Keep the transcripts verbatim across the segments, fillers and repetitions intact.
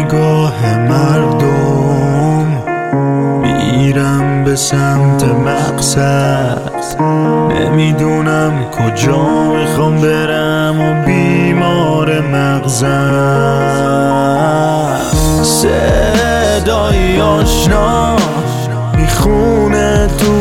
نگاه مردم میرم به سمت مقصد، نمیدونم کجا میخوام برم و بیمار مغزم. صدای آشنا میخونه تو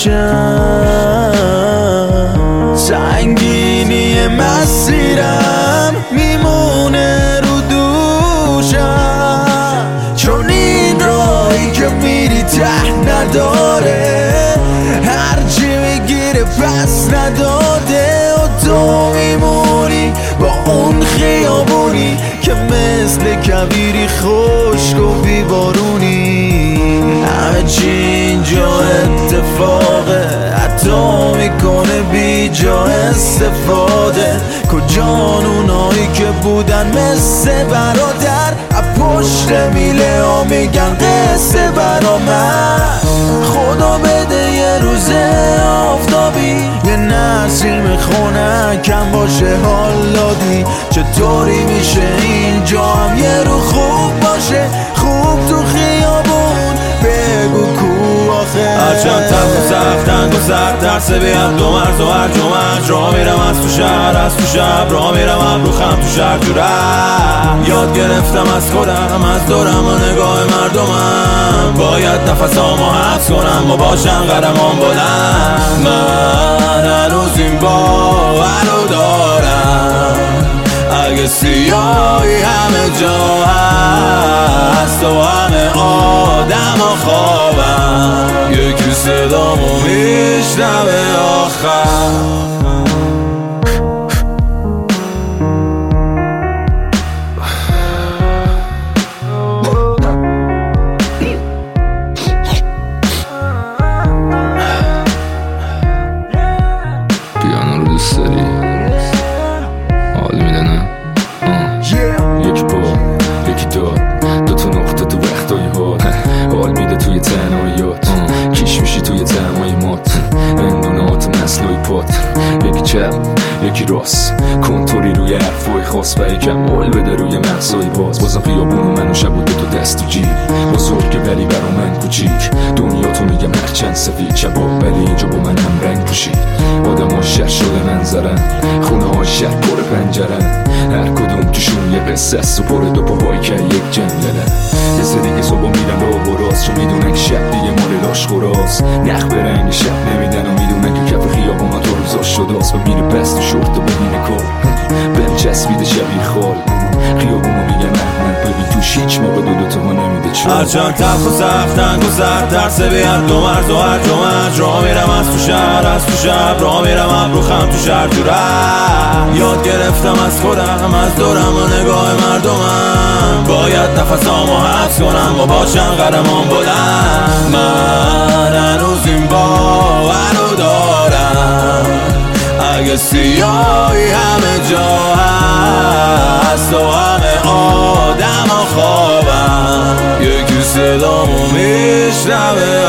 گوشم، سنگینی مسیرم میمونه رو دوشم، چون این راهی که میری ته نداره، هرچی میگیره پس نداده و تو میمونی با اون خیابونی که مثل کبیری خشک و بیبارونی. همه چی اینجا اتفاقه، حتی میکنه بی جا استفاده. کجان اونایی که بودن مثل برادر، پشت میله ها میگن قصه برا من. خدا بده یه روزه آفتابی، یه نسیم خنکم باشه حال دادی. چطوری میشه اینجا هم یه رو خوب باشه، خوب تو خیابون بگو کو آخه. هرچند تلخ و سخت تنگ و سخت ترسه بیاد دو مرز و هرج و مرج، راه میرم از تو شهر از تو شب، راه میرم ابرو خم تو شهر تو ره. یاد گرفتم از خودم از دورم و نگاه مردمم، باید نفسامو حبس کنم و باشم قدمام بلند. من هنوز این باورو دارم، اگه سیاهی همه جا هست و همه آدم ها خوابم، یکی صدامو میشنوه آخر. پیانو رو دوست داری؟ حال میده نه؟ یکی با یکی داد، دوتا نقطه تو وقتای حال، حال میده توی تنهاییات، کیش میشی توی تنهاییمات، اندونات مسلوی پات. یکی چپ یکی راست، کنتوری روی حرفای خاص و یکم حال بده روی مغزای باز. بازم خیابون و من و شب و دوتا دست تو جیب، بزرگه ولی برا من کوچیک. دنیا تو میگم هرچند سفید شباب، ولی اینجا با من هم رنگ پوشید. آدم ها شهر شده منظرن، خونه ها شهر پر پنجرن، هر کدوم توشون یه قصه است و پر دو پا بایی که یک جنگلن. یه سه دیگه صبح میرن راه و راست، چون میدونن که شب دیگه مال لاش خوراست. نخ به رنگ شب نمیدن و میدونن که کف خیابون ها تو روزا شداست. و میره پست و شورت و ببینه کار بهم چسبیده شبیه خال. خیابونو میگن احمد ببین توش هیچ موقع دو دوتا ها نمیده چون هرچند تلخ و سخت تنگ و سخت ترسه بیاد دو مرز و هرج و مرج، راه میرم از تو شهر از تو شب، راه میرم ابرو خم تو شهر تو ره. یاد گرفتم از خودم از دورم و نگاه مردمم، باید نفسامو حبس کنم و باشم قدمام بلند. من هنوز این باورو دارم، اگه سیاهی همه جا هست و همه آدم ها خوابم، یکی صدامو میشنوه